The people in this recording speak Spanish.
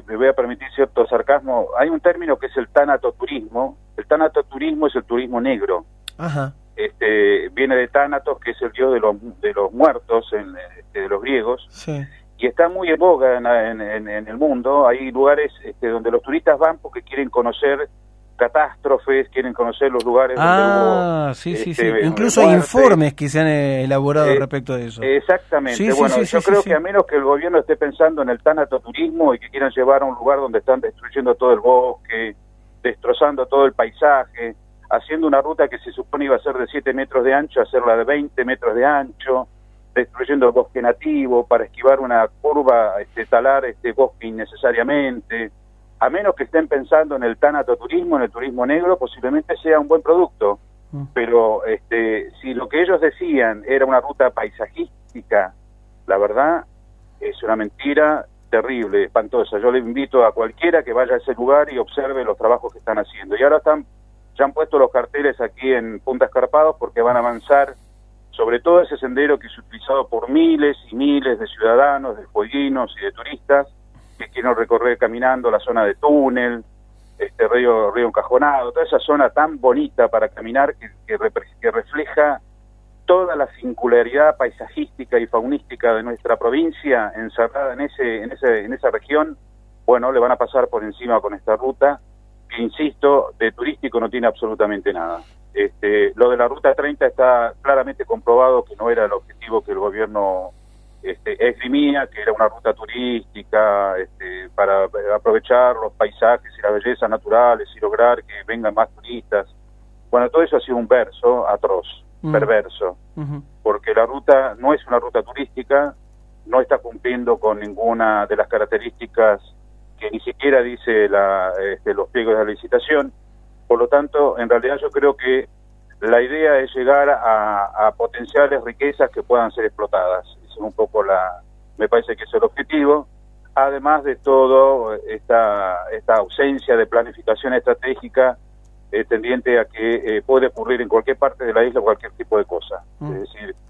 me voy a permitir cierto sarcasmo, hay un término que es el tanatoturismo. El tanatoturismo es el turismo negro. Ajá. Viene de Tánatos, que es el dios de los muertos, de los griegos. Sí. Y está muy en boga en el mundo. Hay lugares donde los turistas van porque quieren conocer catástrofes, quieren conocer los lugares donde hubo... Sí. Incluso hay informes que se han elaborado respecto de eso. Exactamente. Yo creo que a menos que el gobierno esté pensando en el tanatoturismo y que quieran llevar a un lugar donde están destruyendo todo el bosque, destrozando todo el paisaje, haciendo una ruta que se supone iba a ser de 7 metros de ancho, hacerla de 20 metros de ancho, destruyendo el bosque nativo para esquivar una curva, talar bosque innecesariamente. A menos que estén pensando en el tanatoturismo, en el turismo negro, posiblemente sea un buen producto. Pero si lo que ellos decían era una ruta paisajística, la verdad es una mentira terrible, espantosa. Yo le invito a cualquiera que vaya a ese lugar y observe los trabajos que están haciendo. Y ahora ya han puesto los carteles aquí en Punta Escarpados porque van a avanzar sobre todo ese sendero que es utilizado por miles y miles de ciudadanos, de jueguinos y de turistas que quieren recorrer caminando la zona de túnel, río Encajonado, toda esa zona tan bonita para caminar que refleja toda la singularidad paisajística y faunística de nuestra provincia encerrada en esa región. Bueno, le van a pasar por encima con esta ruta que, insisto, de turístico no tiene absolutamente nada. Lo de la Ruta 30 está claramente comprobado que no era el objetivo que el gobierno esgrimía, que era una ruta turística para aprovechar los paisajes y las bellezas naturales y lograr que vengan más turistas. Bueno, todo eso ha sido un verso atroz, perverso, porque la ruta no es una ruta turística, no está cumpliendo con ninguna de las características que ni siquiera dice los pliegos de la licitación. Por lo tanto, en realidad yo creo que la idea es llegar a potenciales riquezas que puedan ser explotadas. Es un poco me parece que es el objetivo. Además de todo, esta ausencia de planificación estratégica tendiente a que puede ocurrir en cualquier parte de la isla cualquier tipo de cosa. Es decir,